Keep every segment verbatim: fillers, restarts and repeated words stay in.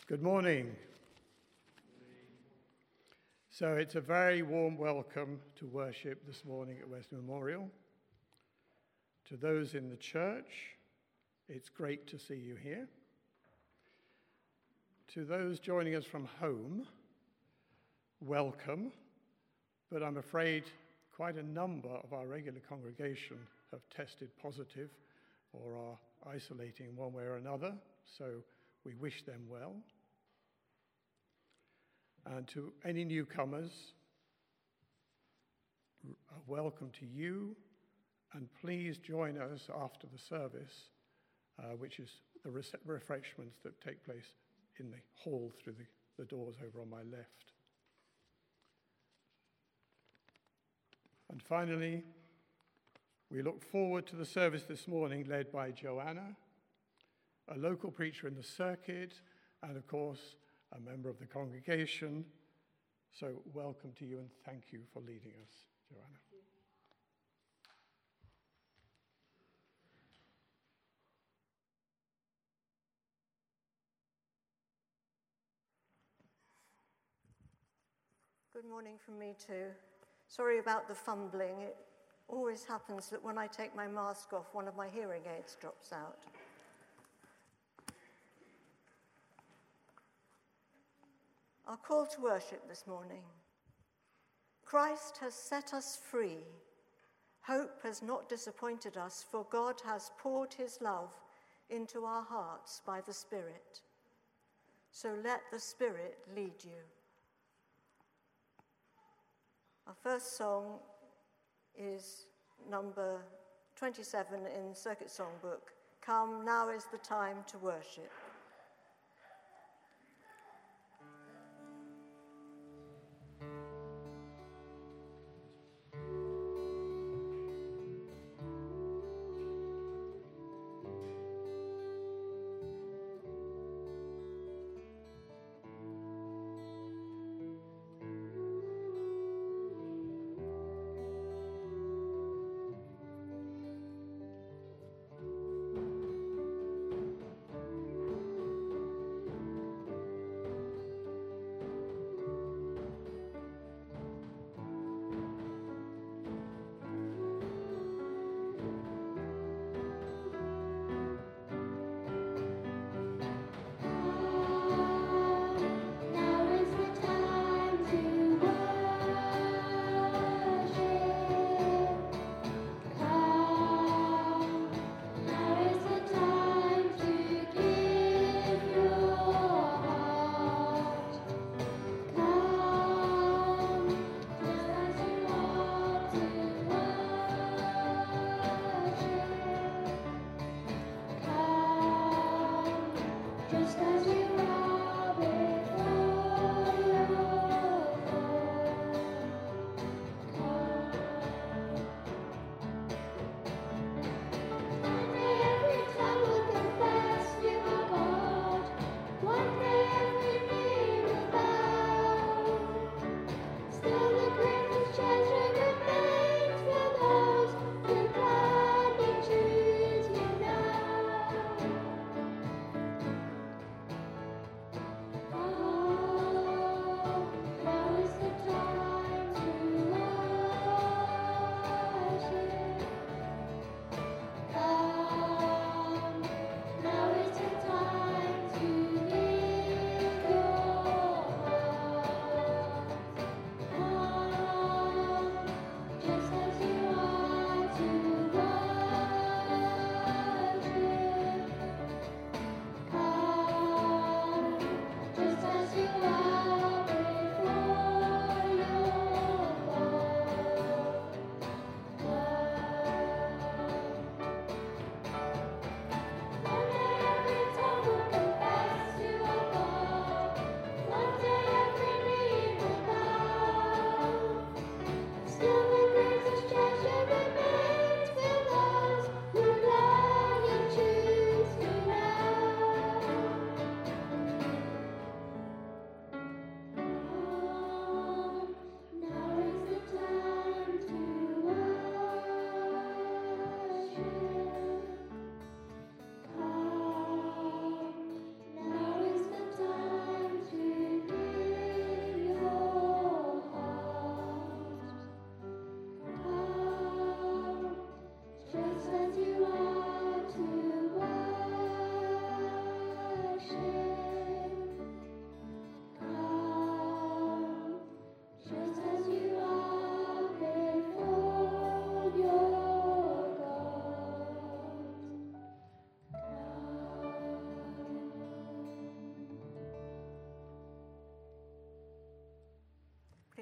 Good morning. So it's a very warm welcome to worship this morning at West Memorial. To those in the church, it's great to see you here. To those joining us from home, welcome, but I'm afraid quite a number of our regular congregation have tested positive or are isolating one way or another, so we wish them well. And to any newcomers, welcome to you, and please join us after the service, uh, which is the re- refreshments that take place in the hall through the, the doors over on my left. And finally, we look forward to the service this morning led by Joanna, a local preacher in the circuit, and of course, a member of the congregation. So welcome to you and thank you for leading us, Joanna. Good morning from me too. Sorry about the fumbling. It always happens that when I take my mask off, one of my hearing aids drops out. Our call to worship this morning. Christ has set us free. Hope has not disappointed us, for God has poured his love into our hearts by the Spirit. So let the Spirit lead you. Our first song is number twenty-seven in Circuit Songbook, Come, Now is the Time to Worship.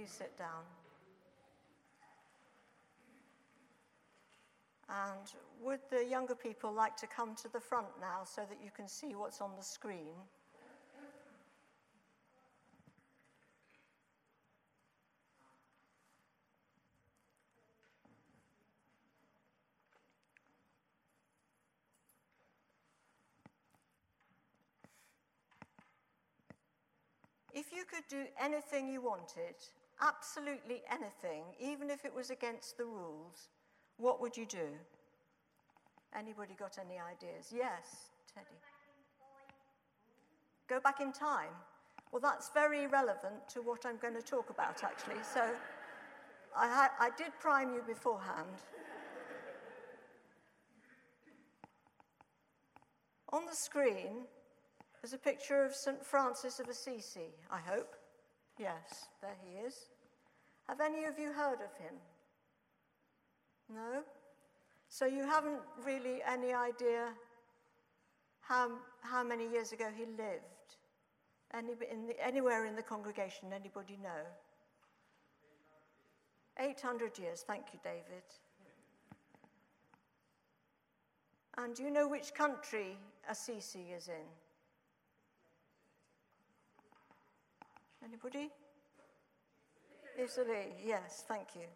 please sit down. And would the younger people like to come to the front now so that you can see what's on the screen? If you could do anything you wanted, absolutely anything, even if it was against the rules, what would you do? Anybody got any ideas? Yes, Teddy. Go back in time. Well, that's very relevant to what I'm going to talk about, actually. So I, ha- I did prime you beforehand. On the screen, there's a picture of Saint Francis of Assisi, I hope. Yes, there he is. Have any of you heard of him? No? So you haven't really any idea how, how many years ago he lived? Any, in the, anywhere in the congregation, anybody know? eight hundred years, thank you, David. And do you know which country Assisi is in? Anybody? Italy, yes, thank you.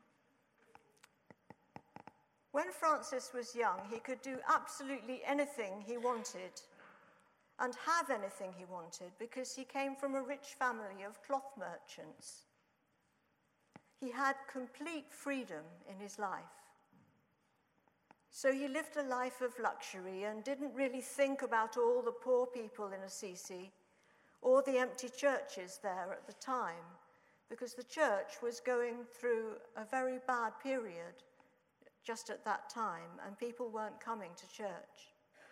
When Francis was young, he could do absolutely anything he wanted and have anything he wanted because he came from a rich family of cloth merchants. He had complete freedom in his life. So he lived a life of luxury and didn't really think about all the poor people in Assisi or the empty churches there at the time, because the church was going through a very bad period just at that time, and people weren't coming to church.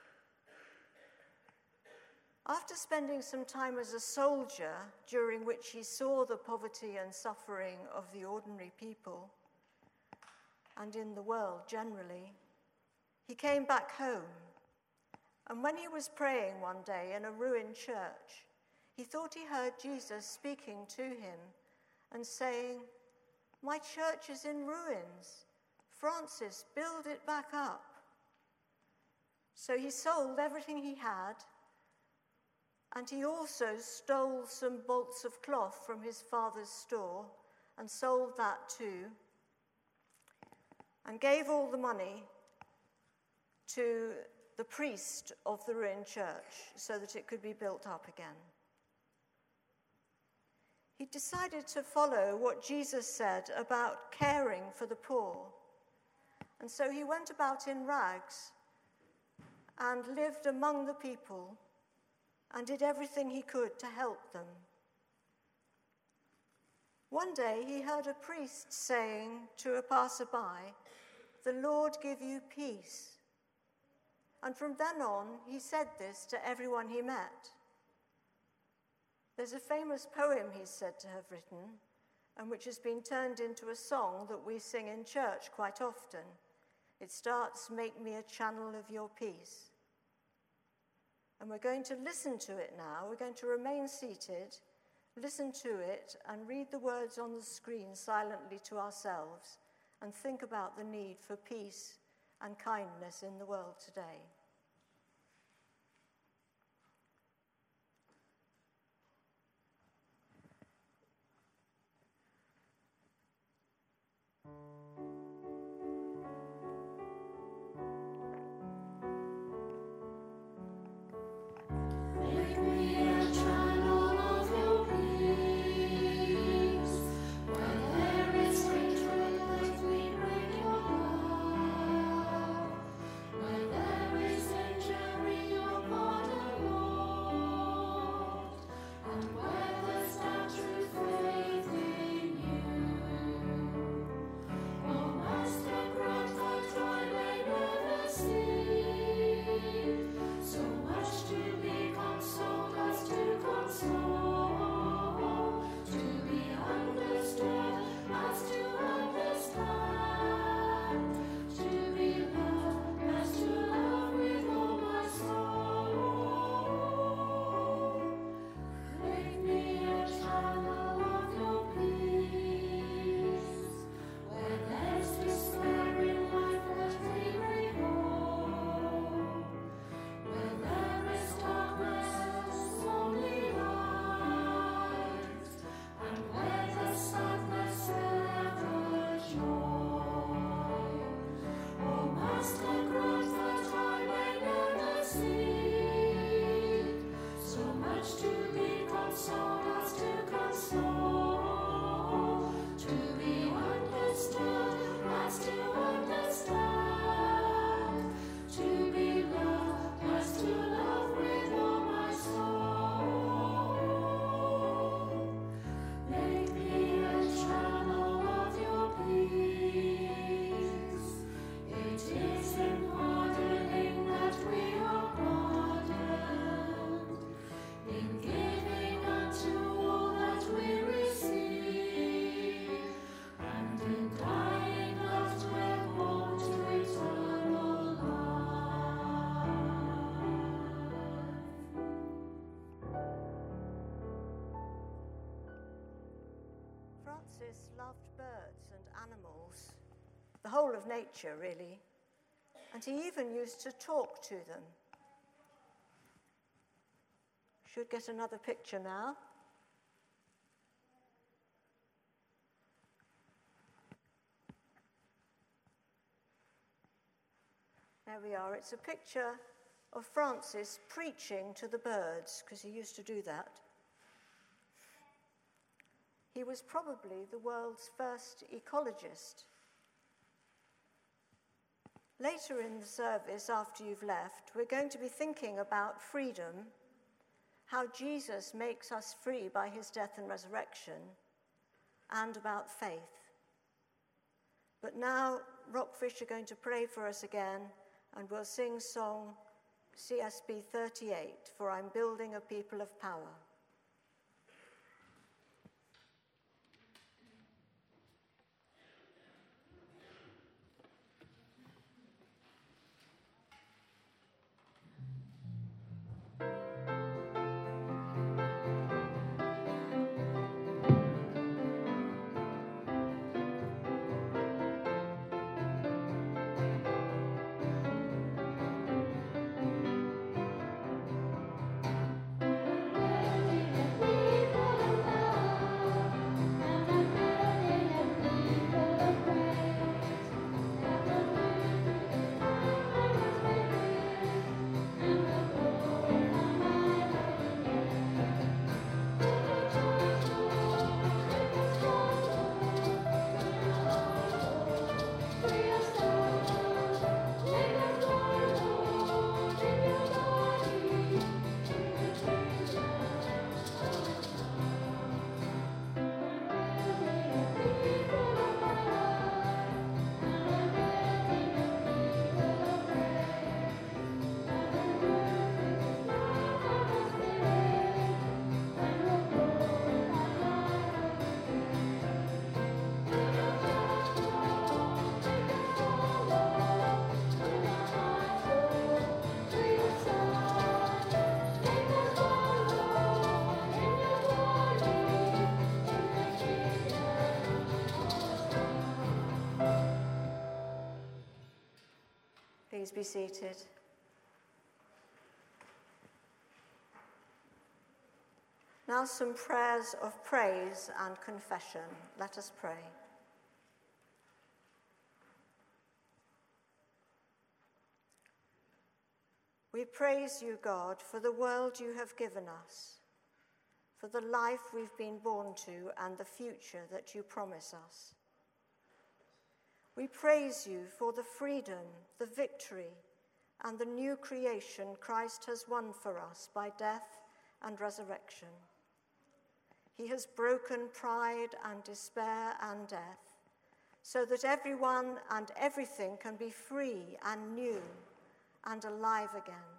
After spending some time as a soldier, during which he saw the poverty and suffering of the ordinary people, and in the world generally, he came back home. And when he was praying one day in a ruined church, he thought he heard Jesus speaking to him and saying, "My church is in ruins. Francis, build it back up." So he sold everything he had, and he also stole some bolts of cloth from his father's store and sold that too, and gave all the money to the priest of the ruined church so that it could be built up again. He decided to follow what Jesus said about caring for the poor. And so he went about in rags and lived among the people and did everything he could to help them. One day he heard a priest saying to a passerby, "The Lord give you peace." And from then on, he said this to everyone he met. There's a famous poem he's said to have written, and which has been turned into a song that we sing in church quite often. It starts, "Make me a channel of your peace." And we're going to listen to it now. We're going to remain seated, listen to it, and read the words on the screen silently to ourselves, and think about the need for peace and kindness in the world today. There is Francis loved birds and animals, the whole of nature, really, and he even used to talk to them. Should get another picture now. There we are. It's a picture of Francis preaching to the birds, because he used to do that. He was probably the world's first ecologist. Later in the service, after you've left, we're going to be thinking about freedom, how Jesus makes us free by his death and resurrection, and about faith. But now, Rockfish are going to pray for us again, and we'll sing song C S B thirty-eight, For I'm Building a People of Power. Please be seated. Now some prayers of praise and confession. Let us pray. We praise you, God, for the world you have given us, for the life we've been born to and the future that you promise us. We praise you for the freedom, the victory, and the new creation Christ has won for us by death and resurrection. He has broken pride and despair and death, so that everyone and everything can be free and new and alive again.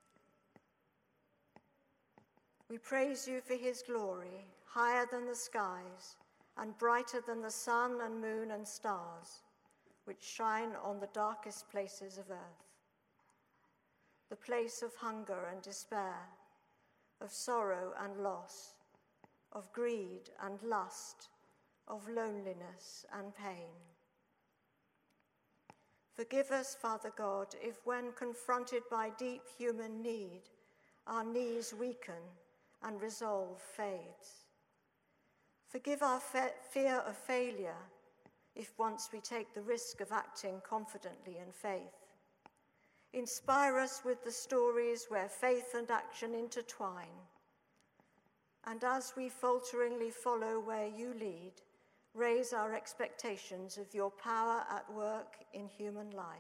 We praise you for his glory, higher than the skies and brighter than the sun and moon and stars, which shine on the darkest places of earth. The place of hunger and despair, of sorrow and loss, of greed and lust, of loneliness and pain. Forgive us, Father God, if when confronted by deep human need, our knees weaken and resolve fades. Forgive our fe- fear of failure, if once we take the risk of acting confidently in faith. Inspire us with the stories where faith and action intertwine. And as we falteringly follow where you lead, raise our expectations of your power at work in human life.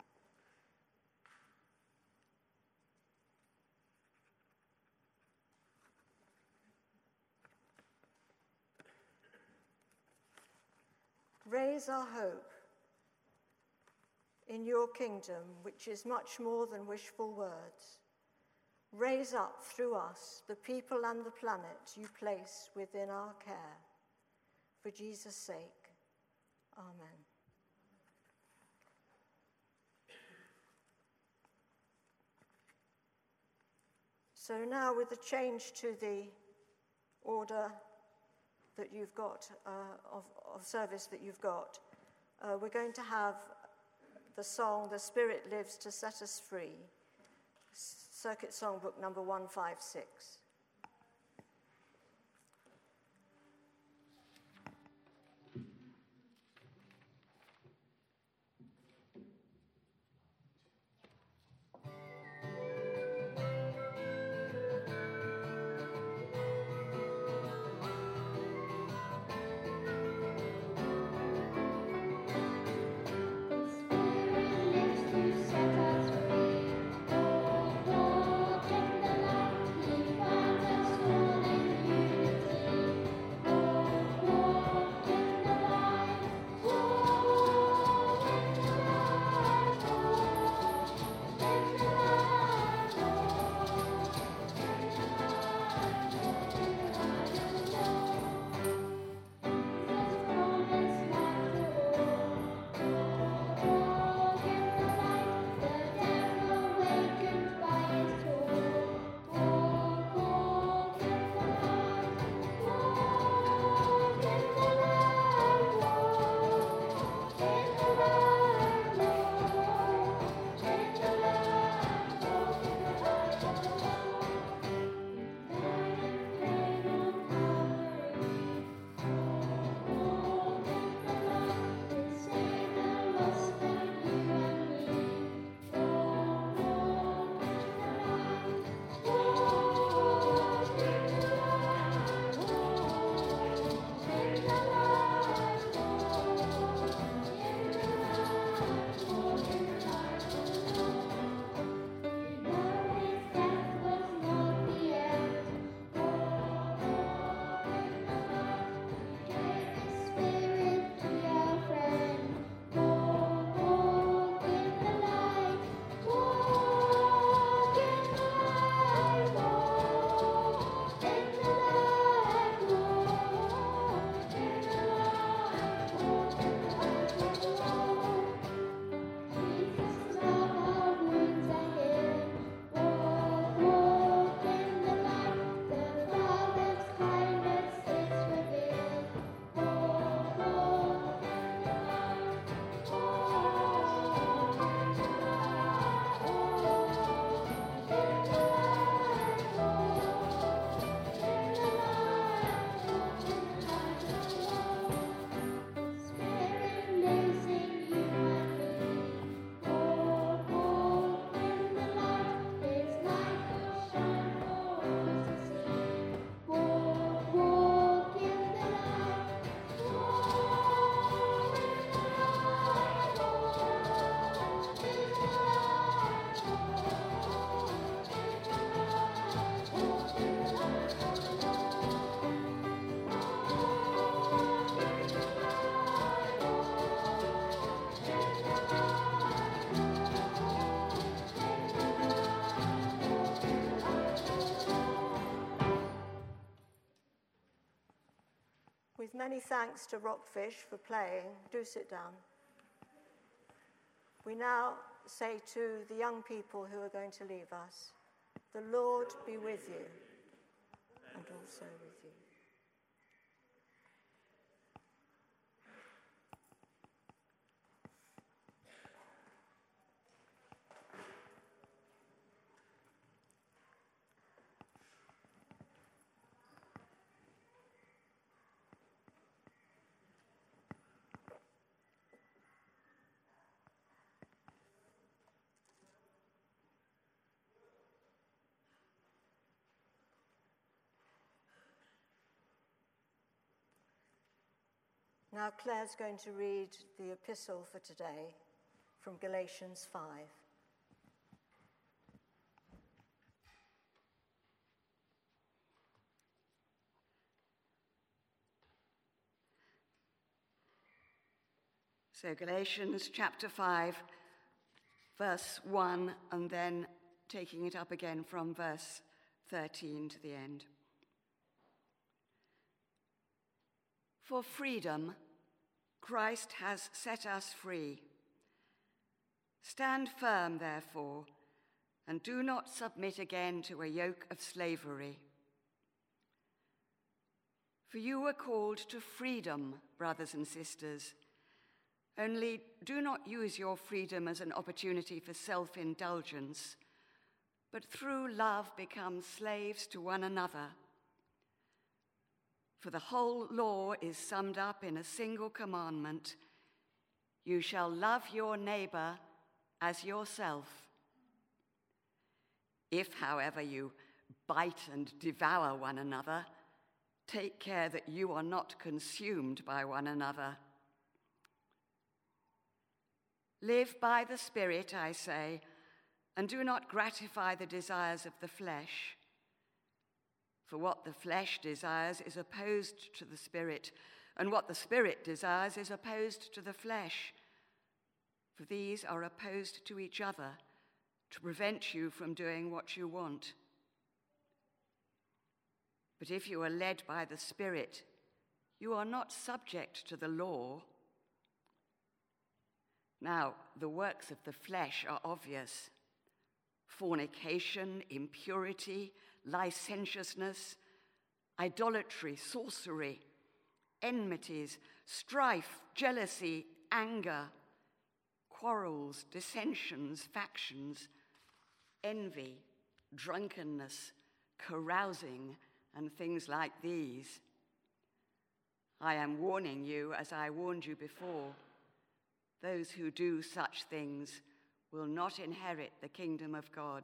Raise our hope in your kingdom, which is much more than wishful words. Raise up through us the people and the planet you place within our care. For Jesus' sake, amen. So now, with a change to the order, that you've got, uh, of, of service that you've got. Uh, we're going to have the song, The Spirit Lives to Set Us Free, Circuit Songbook number one five six. With many thanks to Rockfish for playing, do sit down. We now say to the young people who are going to leave us, the Lord be with you, and also with you. Now Claire's going to read the epistle for today from Galatians five. So Galatians chapter five, verse one, and then taking it up again from verse thirteen to the end. For freedom, Christ has set us free. Stand firm, therefore, and do not submit again to a yoke of slavery. For you were called to freedom, brothers and sisters. Only do not use your freedom as an opportunity for self-indulgence, but through love become slaves to one another. For the whole law is summed up in a single commandment: you shall love your neighbor as yourself. If, however, you bite and devour one another, take care that you are not consumed by one another. Live by the Spirit, I say, and do not gratify the desires of the flesh. For what the flesh desires is opposed to the Spirit, and what the Spirit desires is opposed to the flesh. For these are opposed to each other, to prevent you from doing what you want. But if you are led by the Spirit, you are not subject to the law. Now, the works of the flesh are obvious: fornication, impurity, licentiousness, idolatry, sorcery, enmities, strife, jealousy, anger, quarrels, dissensions, factions, envy, drunkenness, carousing, and things like these. I am warning you, as I warned you before, those who do such things will not inherit the kingdom of God.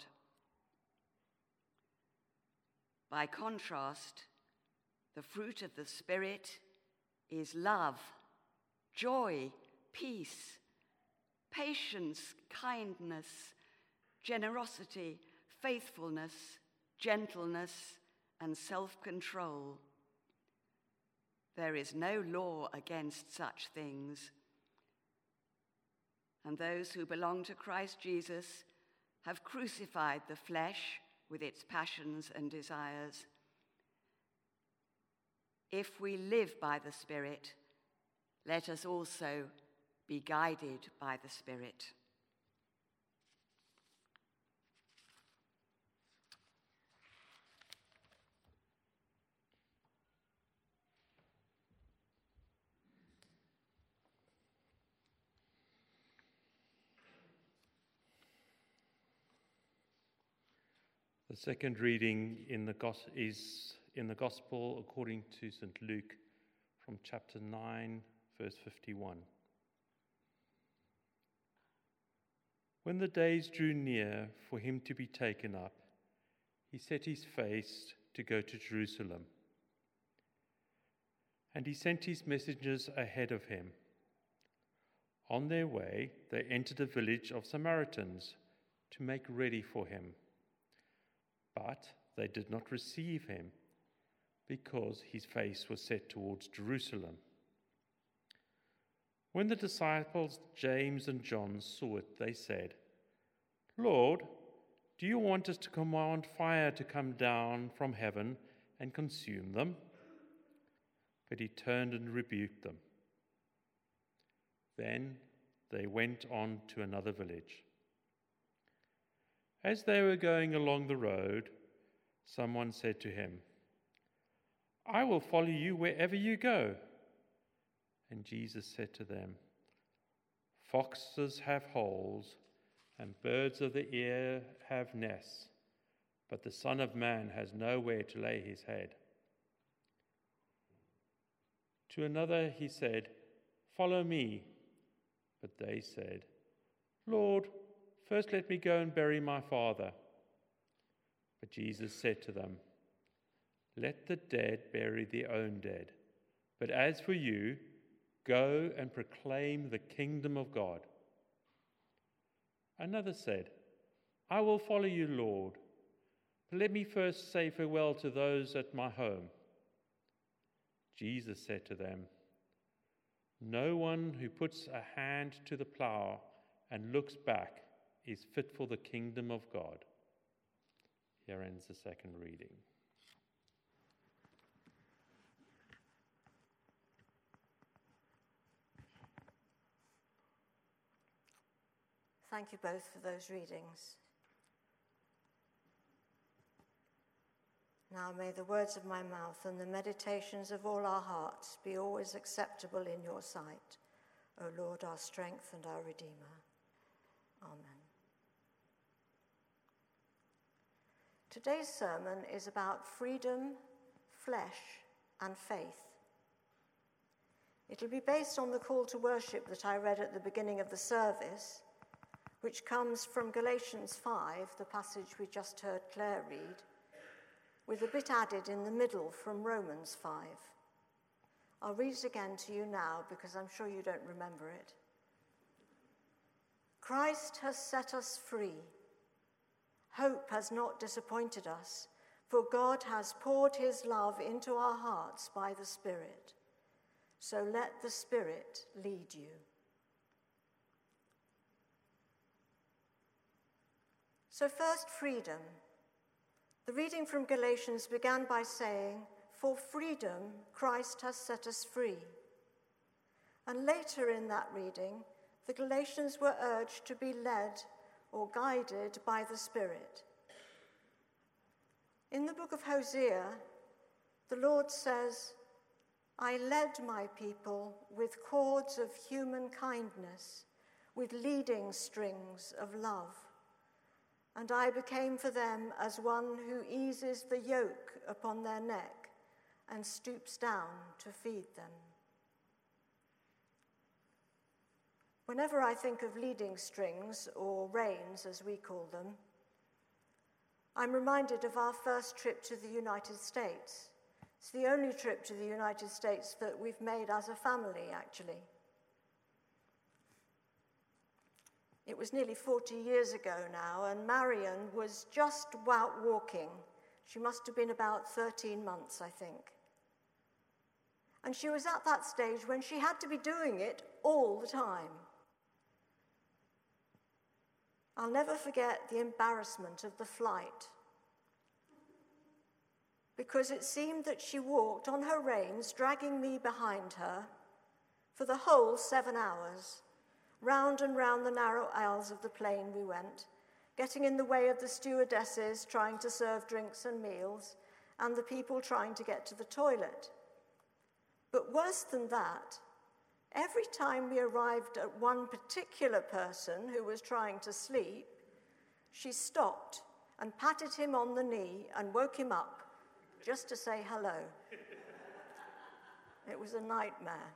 By contrast, the fruit of the Spirit is love, joy, peace, patience, kindness, generosity, faithfulness, gentleness, and self-control. There is no law against such things. And those who belong to Christ Jesus have crucified the flesh with its passions and desires. If we live by the Spirit, let us also be guided by the Spirit. The second reading in the gos- is in the Gospel according to Saint Luke, from chapter nine, verse fifty-one. When the days drew near for him to be taken up, he set his face to go to Jerusalem. And he sent his messengers ahead of him. On their way, they entered a village of Samaritans to make ready for him. But they did not receive him, because his face was set towards Jerusalem. When the disciples James and John saw it, they said, "Lord, do you want us to command fire to come down from heaven and consume them?" But he turned and rebuked them. Then they went on to another village. As they were going along the road, someone said to him, "I will follow you wherever you go." And Jesus said to them, "Foxes have holes, and birds of the air have nests, but the Son of Man has nowhere to lay his head." To another he said, "Follow me." But they said, "Lord, first let me go and bury my father." But Jesus said to them, "Let the dead bury their own dead. But as for you, go and proclaim the kingdom of God." Another said, "I will follow you, Lord, but let me first say farewell to those at my home." Jesus said to them, "No one who puts a hand to the plow and looks back is fit for the kingdom of God." Here ends the second reading. Thank you both for those readings. Now may the words of my mouth and the meditations of all our hearts be always acceptable in your sight, O Lord, our strength and our Redeemer. Amen. Today's sermon is about freedom, flesh, and faith. It'll be based on the call to worship that I read at the beginning of the service, which comes from Galatians five, the passage we just heard Claire read, with a bit added in the middle from Romans five. I'll read it again to you now because I'm sure you don't remember it. Christ has set us free. Hope has not disappointed us, for God has poured his love into our hearts by the Spirit. So let the Spirit lead you. So first, freedom. The reading from Galatians began by saying, "For freedom, Christ has set us free." And later in that reading, the Galatians were urged to be led or guided by the Spirit. In the book of Hosea, the Lord says, "I led my people with cords of human kindness, with leading strings of love. And I became for them as one who eases the yoke upon their neck and stoops down to feed them." Whenever I think of leading strings, or reins as we call them, I'm reminded of our first trip to the United States. It's the only trip to the United States that we've made as a family, actually. It was nearly forty years ago now, and Marion was just out walking. She must have been about thirteen months, I think. And she was at that stage when she had to be doing it all the time. I'll never forget the embarrassment of the flight, because it seemed that she walked on her reins, dragging me behind her, for the whole seven hours. Round and round the narrow aisles of the plane we went, getting in the way of the stewardesses trying to serve drinks and meals, and the people trying to get to the toilet. But worse than that, every time we arrived at one particular person who was trying to sleep, she stopped and patted him on the knee and woke him up just to say hello. It was a nightmare.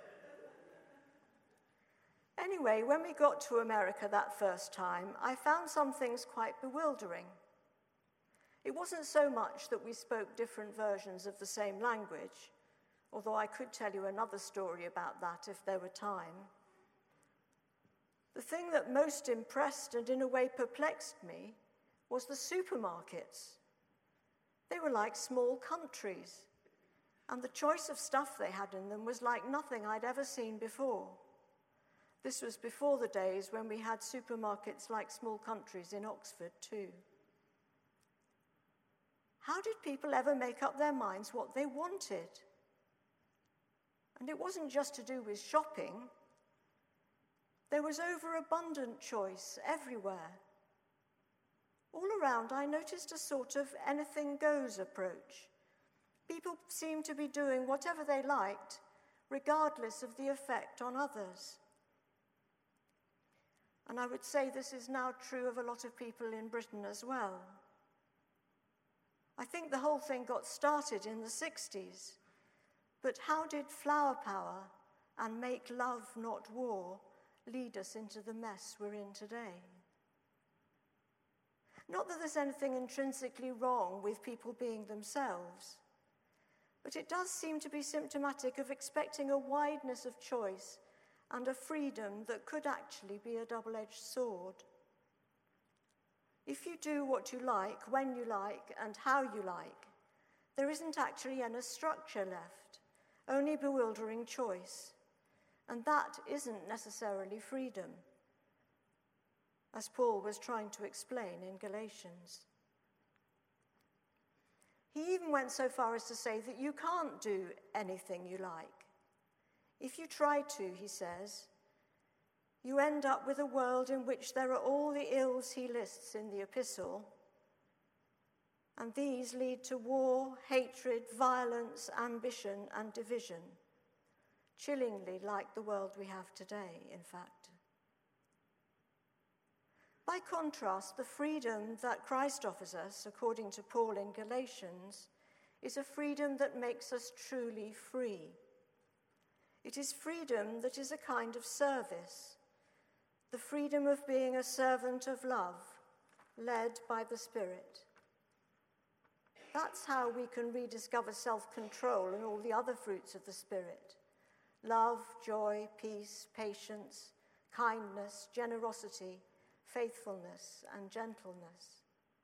Anyway, when we got to America that first time, I found some things quite bewildering. It wasn't so much that we spoke different versions of the same language, although I could tell you another story about that if there were time. The thing that most impressed and in a way perplexed me was the supermarkets. They were like small countries, and the choice of stuff they had in them was like nothing I'd ever seen before. This was before the days when we had supermarkets like small countries in Oxford too. How did people ever make up their minds what they wanted? And it wasn't just to do with shopping. There was overabundant choice everywhere. All around, I noticed a sort of anything goes approach. People seemed to be doing whatever they liked, regardless of the effect on others. And I would say this is now true of a lot of people in Britain as well. I think the whole thing got started in the sixties. But how did flower power and make love, not war, lead us into the mess we're in today? Not that there's anything intrinsically wrong with people being themselves, but it does seem to be symptomatic of expecting a wideness of choice and a freedom that could actually be a double-edged sword. If you do what you like, when you like, and how you like, there isn't actually any structure left, only bewildering choice. And that isn't necessarily freedom, as Paul was trying to explain in Galatians. He even went so far as to say that you can't do anything you like. If you try to, he says, you end up with a world in which there are all the ills he lists in the epistle, And these lead to war, hatred, violence, ambition, and division, chillingly like the world we have today, in fact. By contrast, the freedom that Christ offers us, according to Paul in Galatians, is a freedom that makes us truly free. It is freedom that is a kind of service, the freedom of being a servant of love, led by the Spirit. That's how we can rediscover self-control and all the other fruits of the Spirit: love, joy, peace, patience, kindness, generosity, faithfulness, and gentleness.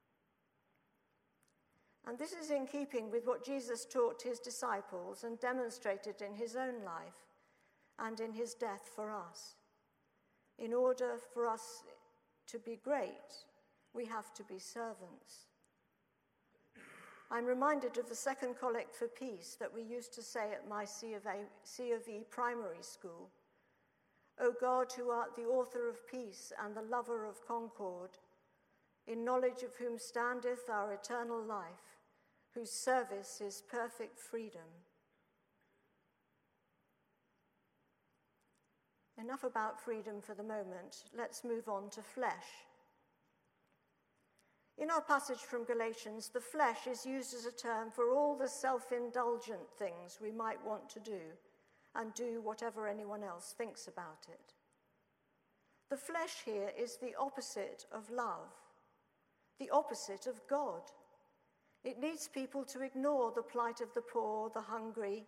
And this is in keeping with what Jesus taught his disciples and demonstrated in his own life and in his death for us. In order for us to be great, we have to be servants. I'm reminded of the second collect for peace that we used to say at my C of, A, C of E primary school. O God, who art the author of peace and the lover of concord, in knowledge of whom standeth our eternal life, whose service is perfect freedom. Enough about freedom for the moment. Let's move on to flesh. In our passage from Galatians, the flesh is used as a term for all the self-indulgent things we might want to do and do whatever anyone else thinks about it. The flesh here is the opposite of love, the opposite of God. It leads people to ignore the plight of the poor, the hungry,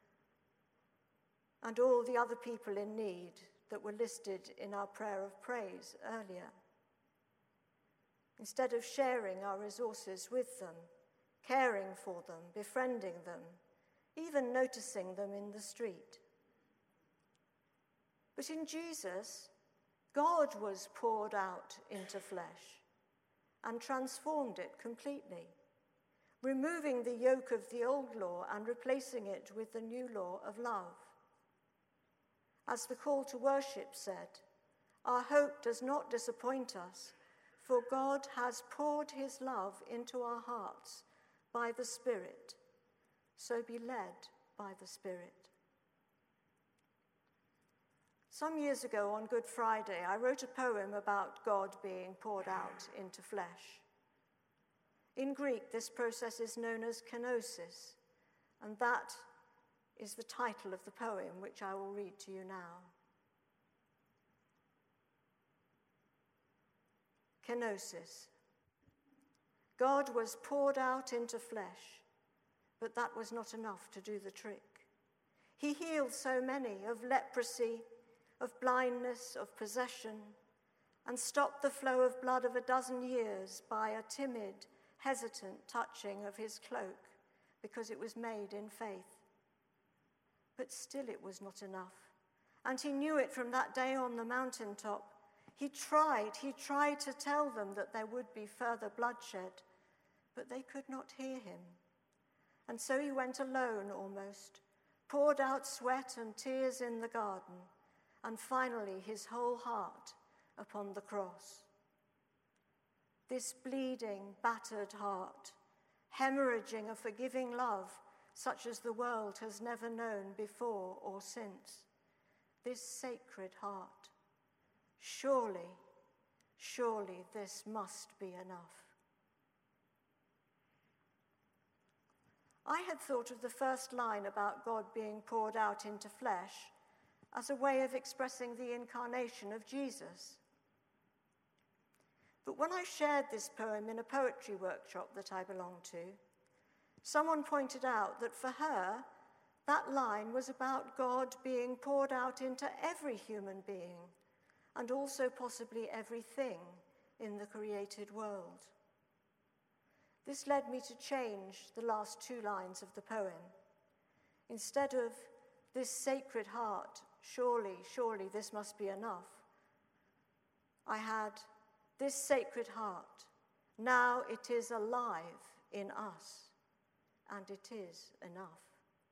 and all the other people in need that were listed in our prayer of praise earlier. Instead of sharing our resources with them, caring for them, befriending them, even noticing them in the street. But in Jesus, God was poured out into flesh and transformed it completely, removing the yoke of the old law and replacing it with the new law of love. As the call to worship said, our hope does not disappoint us, for God has poured his love into our hearts by the Spirit. So be led by the Spirit. Some years ago on Good Friday, I wrote a poem about God being poured out into flesh. In Greek, this process is known as kenosis, and that is the title of the poem, which I will read to you now. Kenosis. God was poured out into flesh, but that was not enough to do the trick. He healed so many of leprosy, of blindness, of possession, and stopped the flow of blood of a dozen years by a timid, hesitant touching of his cloak, because it was made in faith. But still it was not enough, and he knew it from that day on the mountaintop. He tried, he tried to tell them that there would be further bloodshed, but they could not hear him. And so he went alone almost, poured out sweat and tears in the garden, and finally his whole heart upon the cross. This bleeding, battered heart, hemorrhaging a forgiving love such as the world has never known before or since. This sacred heart. Surely, surely this must be enough. I had thought of the first line about God being poured out into flesh as a way of expressing the incarnation of Jesus. But when I shared this poem in a poetry workshop that I belonged to, someone pointed out that for her, that line was about God being poured out into every human being, and also possibly everything in the created world. This led me to change the last two lines of the poem. Instead of "this sacred heart, surely, surely this must be enough," I had "this sacred heart, now it is alive in us, and it is enough."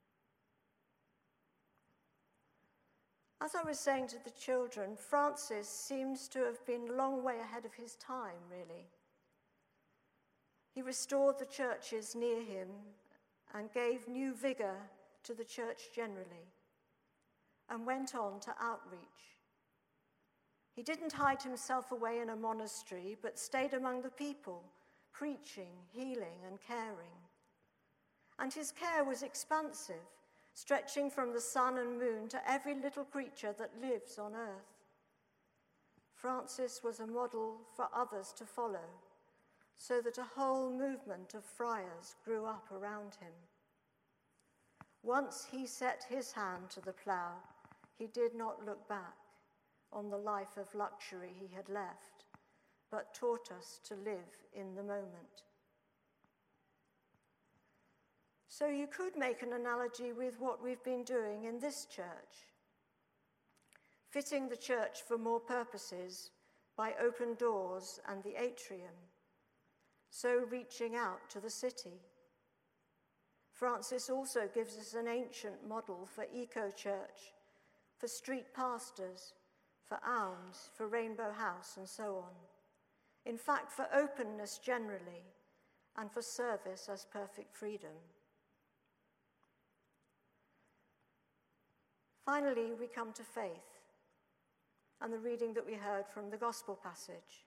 As I was saying to the children, Francis seems to have been a long way ahead of his time, really. He restored the churches near him and gave new vigor to the church generally, and went on to outreach. He didn't hide himself away in a monastery, but stayed among the people, preaching, healing, and caring. And his care was expansive, stretching from the sun and moon to every little creature that lives on earth. Francis was a model for others to follow, so that a whole movement of friars grew up around him. Once he set his hand to the plough, he did not look back on the life of luxury he had left, but taught us to live in the moment. So you could make an analogy with what we've been doing in this church, fitting the church for more purposes by open doors and the atrium, so reaching out to the city. Francis also gives us an ancient model for eco-church, for street pastors, for alms, for Rainbow House, and so on. In fact, for openness generally, and for service as perfect freedom. Finally, we come to faith and the reading that we heard from the gospel passage.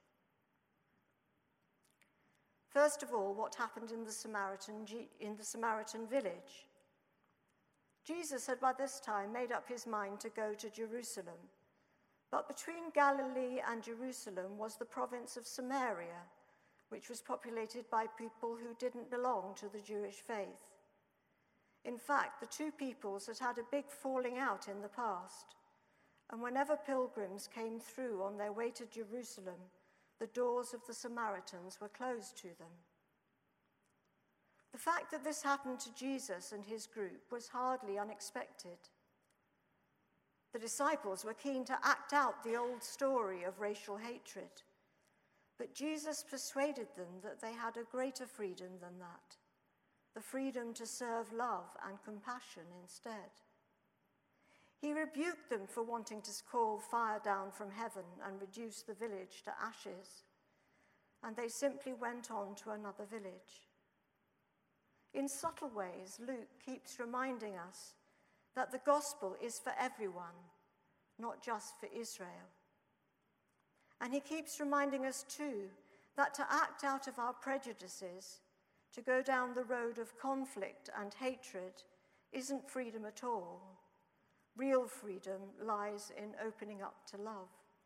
First of all, what happened in the Samaritan, in the Samaritan village? Jesus had by this time made up his mind to go to Jerusalem, but between Galilee and Jerusalem was the province of Samaria, which was populated by people who didn't belong to the Jewish faith. In fact, the two peoples had had a big falling out in the past, and whenever pilgrims came through on their way to Jerusalem, the doors of the Samaritans were closed to them. The fact that this happened to Jesus and his group was hardly unexpected. The disciples were keen to act out the old story of racial hatred, but Jesus persuaded them that they had a greater freedom than that, the freedom to serve love and compassion instead. He rebuked them for wanting to call fire down from heaven and reduce the village to ashes, and they simply went on to another village. In subtle ways, Luke keeps reminding us that the gospel is for everyone, not just for Israel. And he keeps reminding us too that to act out of our prejudices, to go down the road of conflict and hatred, isn't freedom at all. Real freedom lies in opening up to love.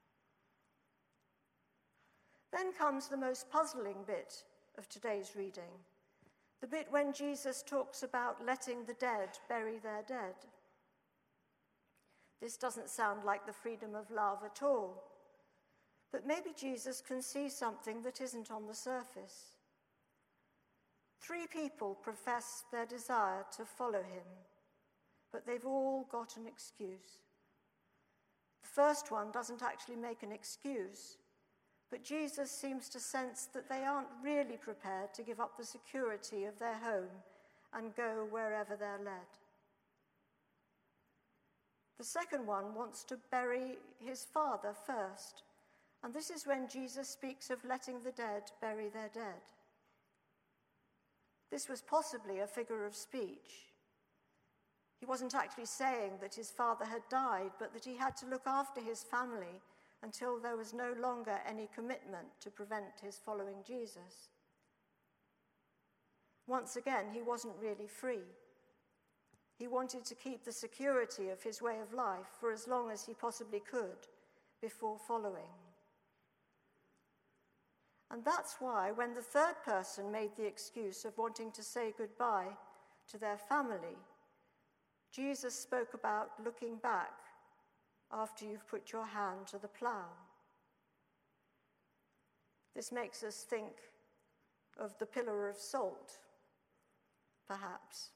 Then comes the most puzzling bit of today's reading, the bit when Jesus talks about letting the dead bury their dead. This doesn't sound like the freedom of love at all, but maybe Jesus can see something that isn't on the surface. Three people profess their desire to follow him, but they've all got an excuse. The first one doesn't actually make an excuse, but Jesus seems to sense that they aren't really prepared to give up the security of their home and go wherever they're led. The second one wants to bury his father first, and this is when Jesus speaks of letting the dead bury their dead. This was possibly a figure of speech. He wasn't actually saying that his father had died, but that he had to look after his family until there was no longer any commitment to prevent his following Jesus. Once again, he wasn't really free. He wanted to keep the security of his way of life for as long as he possibly could before following. And that's why when the third person made the excuse of wanting to say goodbye to their family, Jesus spoke about looking back after you've put your hand to the plough. This makes us think of the pillar of salt, perhaps.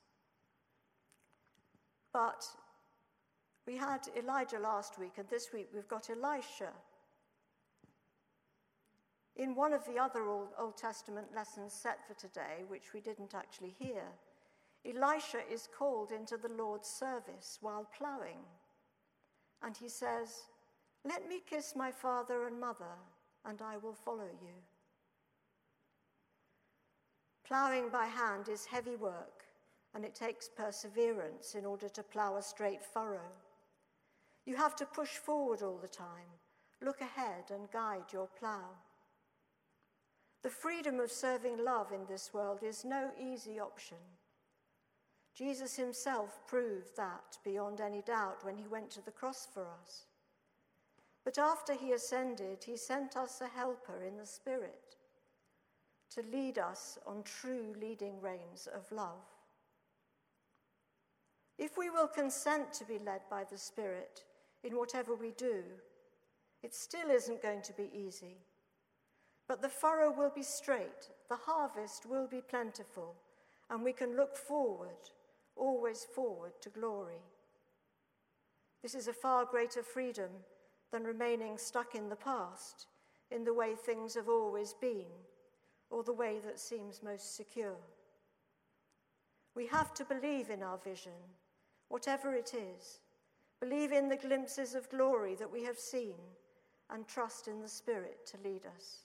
But we had Elijah last week, and this week we've got Elisha. In one of the other Old, Old Testament lessons set for today, which we didn't actually hear, Elisha is called into the Lord's service while ploughing. And he says, "Let me kiss my father and mother, and I will follow you." Ploughing by hand is heavy work, and it takes perseverance in order to plough a straight furrow. You have to push forward all the time, look ahead and guide your plough. The freedom of serving love in this world is no easy option. Jesus himself proved that beyond any doubt when he went to the cross for us. But after he ascended, he sent us a helper in the Spirit to lead us on true leading reins of love. If we will consent to be led by the Spirit in whatever we do, it still isn't going to be easy. But the furrow will be straight, the harvest will be plentiful, and we can look forward, always forward to glory. This is a far greater freedom than remaining stuck in the past, in the way things have always been, or the way that seems most secure. We have to believe in our vision, whatever it is, believe in the glimpses of glory that we have seen, and trust in the Spirit to lead us.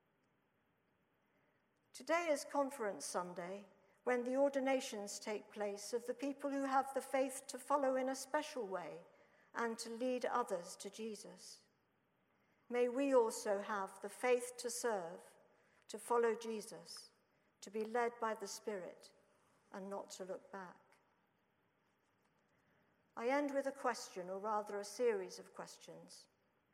Today is Conference Sunday, when the ordinations take place of the people who have the faith to follow in a special way and to lead others to Jesus. May we also have the faith to serve, to follow Jesus, to be led by the Spirit, and not to look back. I end with a question, or rather a series of questions.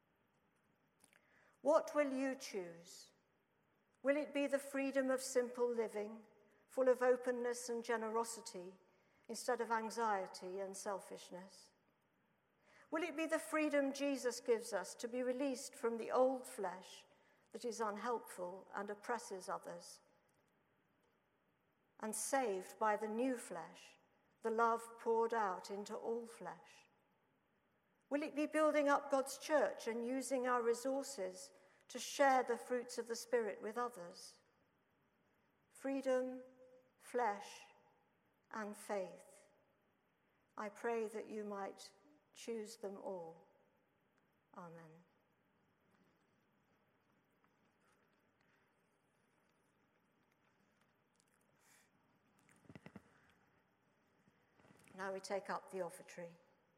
What will you choose? Will it be the freedom of simple living, full of openness and generosity, instead of anxiety and selfishness? Will it be the freedom Jesus gives us to be released from the old flesh that is unhelpful and oppresses others, and saved by the new flesh, the love poured out into all flesh? Will it be building up God's church and using our resources to share the fruits of the Spirit with others? Freedom, flesh, and faith. I pray that you might choose them all. Amen. Now we take up the offertory.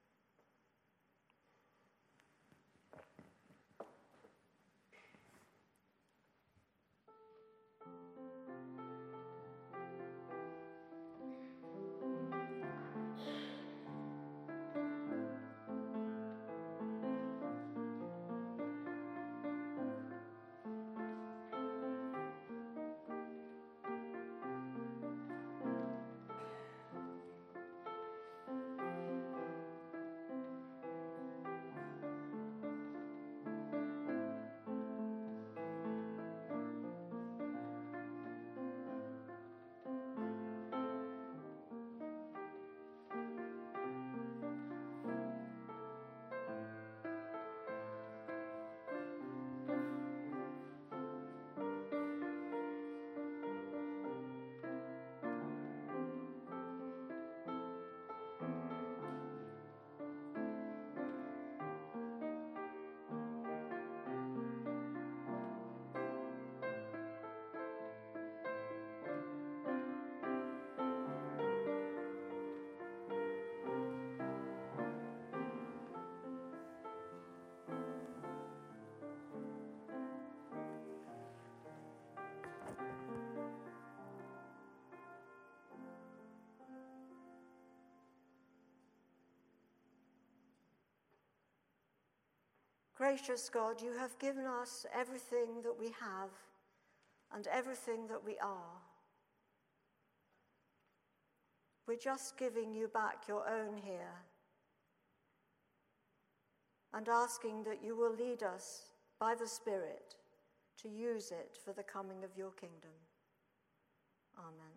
Gracious God, you have given us everything that we have and everything that we are. We're just giving you back your own here and asking that you will lead us by the Spirit to use it for the coming of your kingdom. Amen.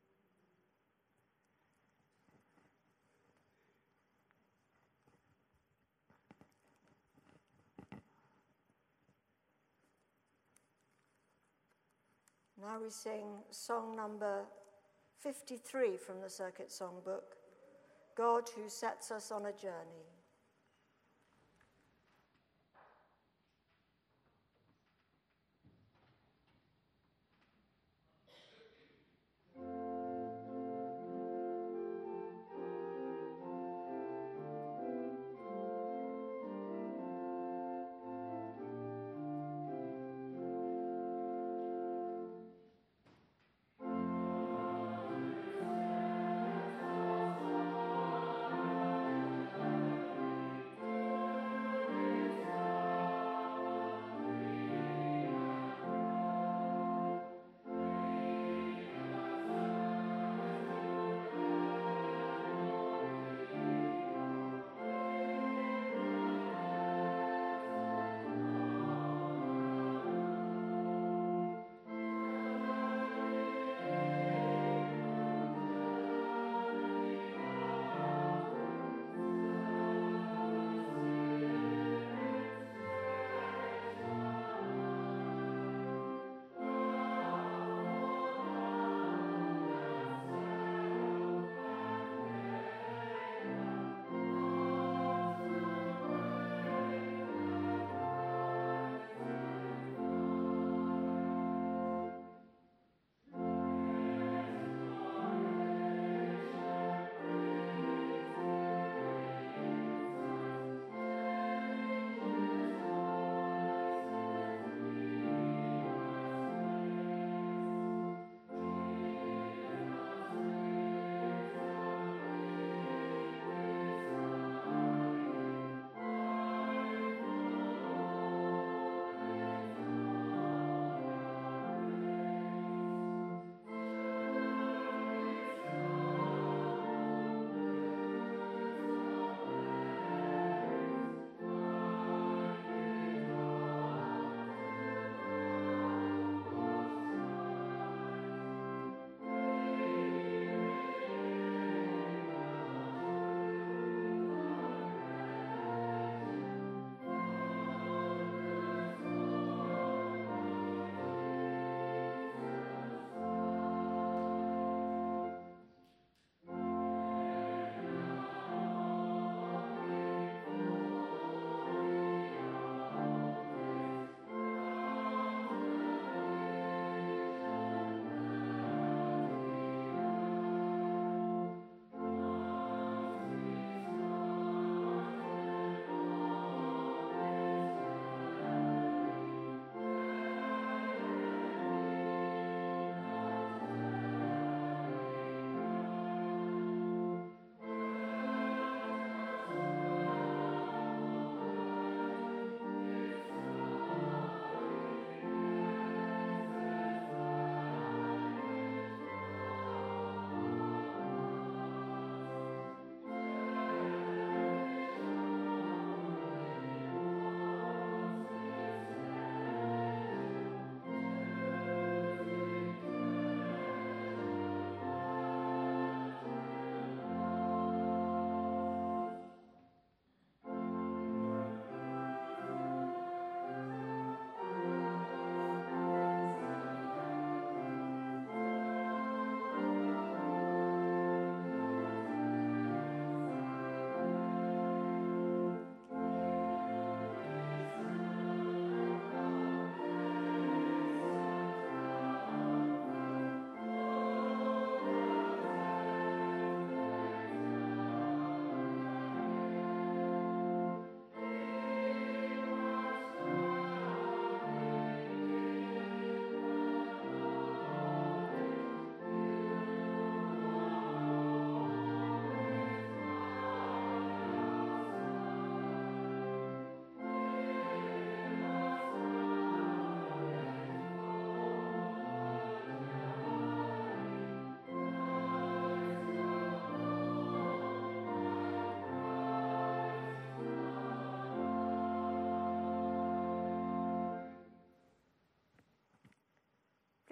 Now we sing song number fifty-three from the Circuit Songbook, God Who Sets Us on a Journey.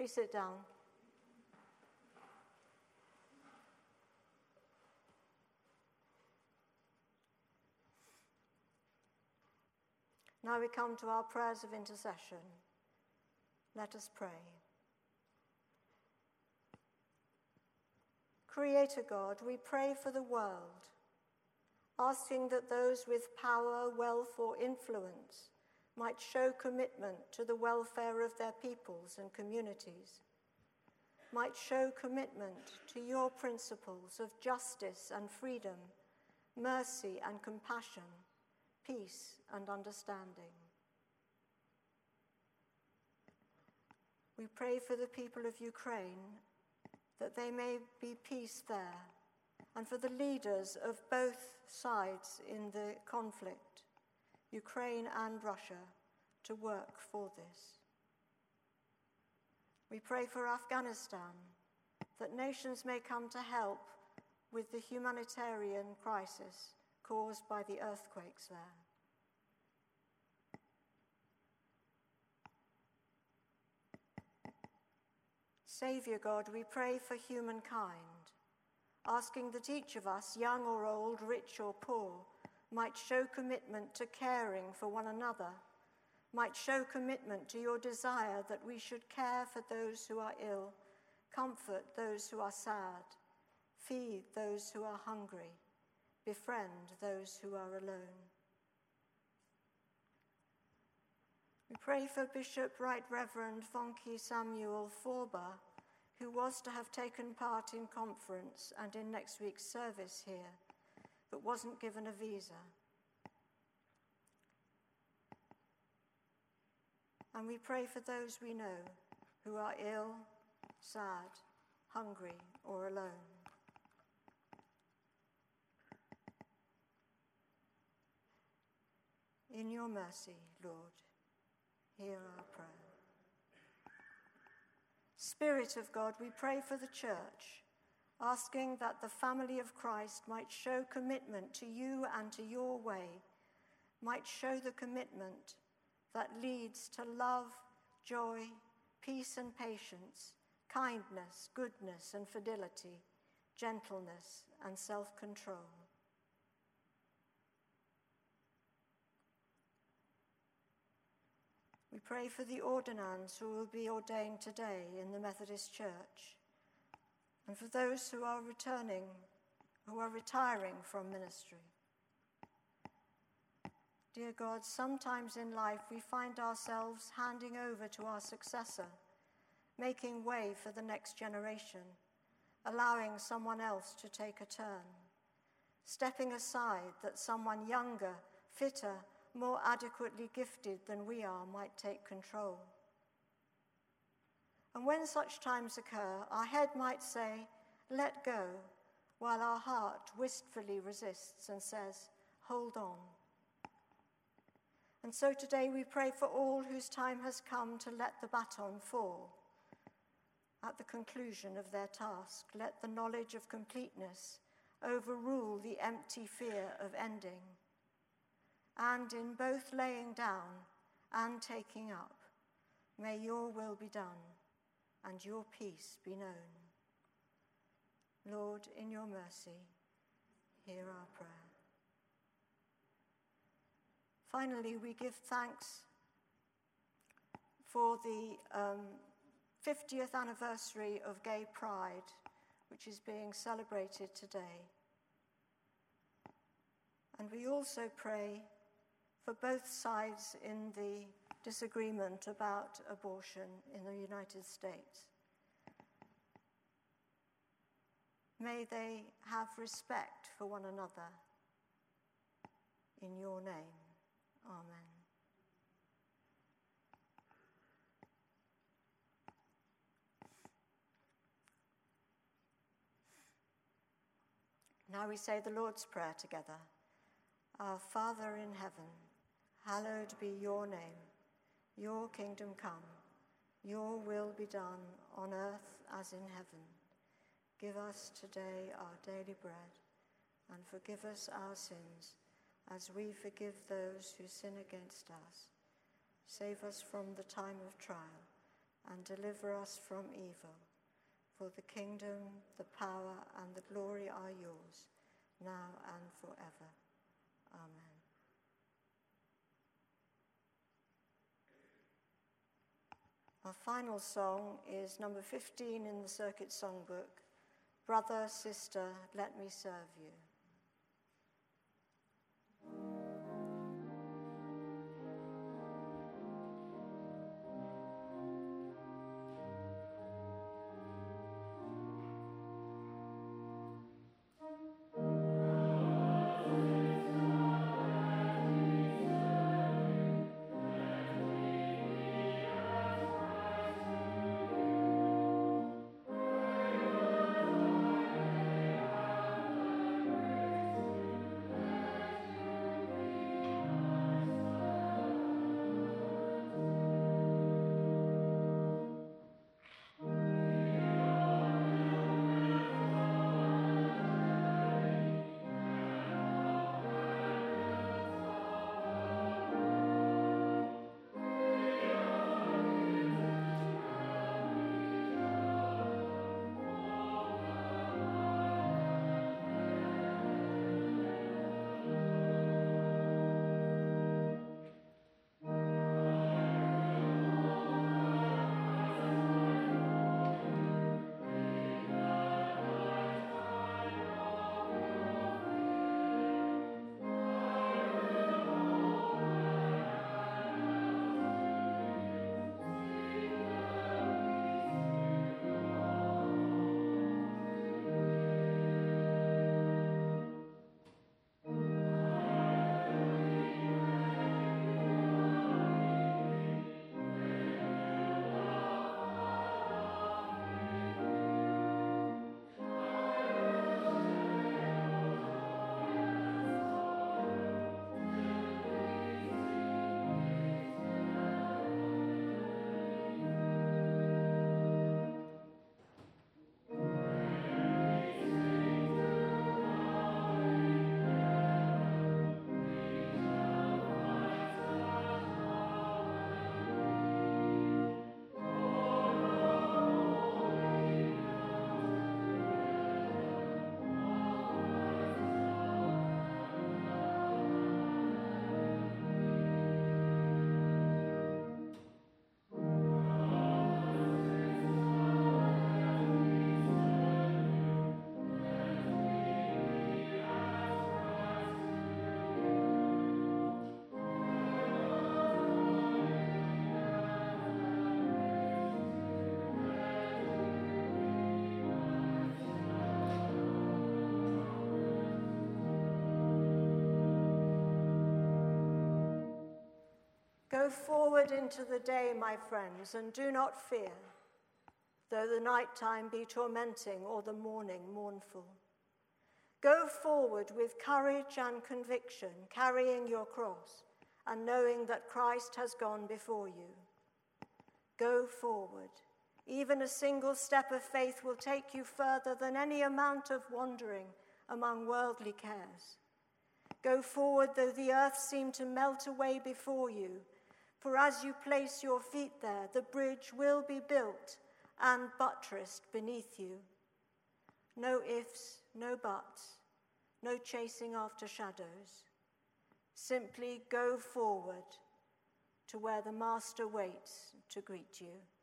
Please sit down. Now we come to our prayers of intercession. Let us pray. Creator God, we pray for the world, asking that those with power, wealth, or influence might show commitment to the welfare of their peoples and communities, might show commitment to your principles of justice and freedom, mercy and compassion, peace and understanding. We pray for the people of Ukraine, that there may be peace there, and for the leaders of both sides in the conflict, Ukraine and Russia, to work for this. We pray for Afghanistan, that nations may come to help with the humanitarian crisis caused by the earthquakes there. Saviour God, we pray for humankind, asking that each of us, young or old, rich or poor, might show commitment to caring for one another, might show commitment to your desire that we should care for those who are ill, comfort those who are sad, feed those who are hungry, befriend those who are alone. We pray for Bishop Right Reverend Fonke Samuel Forber, who was to have taken part in conference and in next week's service here, but wasn't given a visa. And we pray for those we know who are ill, sad, hungry, or alone. In your mercy, Lord, hear our prayer. Spirit of God, we pray for the church, asking that the family of Christ might show commitment to you and to your way, might show the commitment that leads to love, joy, peace and patience, kindness, goodness and fidelity, gentleness and self-control. We pray for the ordinands who will be ordained today in the Methodist Church, and for those who are returning, who are retiring from ministry. Dear God, sometimes in life we find ourselves handing over to our successor, making way for the next generation, allowing someone else to take a turn, stepping aside that someone younger, fitter, more adequately gifted than we are might take control. And when such times occur, our head might say, let go, while our heart wistfully resists and says, hold on. And so today we pray for all whose time has come to let the baton fall. At the conclusion of their task, let the knowledge of completeness overrule the empty fear of ending. And in both laying down and taking up, may your will be done and your peace be known. Lord, in your mercy, hear our prayer. Finally, we give thanks for the um, fiftieth anniversary of Gay Pride, which is being celebrated today. And we also pray for both sides in the disagreement about abortion in the United States. May they have respect for one another. In your name, amen. Now we say the Lord's Prayer together. Our Father in heaven, hallowed be your name. Your kingdom come. Your will be done on earth as in heaven. Give us today our daily bread, and forgive us our sins, as we forgive those who sin against us. Save us from the time of trial, and deliver us from evil. For the kingdom, the power, and the glory are yours, now and forever. Amen. Our final song is number fifteen in the Circuit Songbook, Brother, Sister, Let Me Serve You. Go forward into the day, my friends, and do not fear, though the night time be tormenting or the morning mournful. Go forward with courage and conviction, carrying your cross, and knowing that Christ has gone before you. Go forward. Even a single step of faith will take you further than any amount of wandering among worldly cares. Go forward, though the earth seem to melt away before you, for as you place your feet there, the bridge will be built and buttressed beneath you. No ifs, no buts, no chasing after shadows. Simply go forward to where the Master waits to greet you.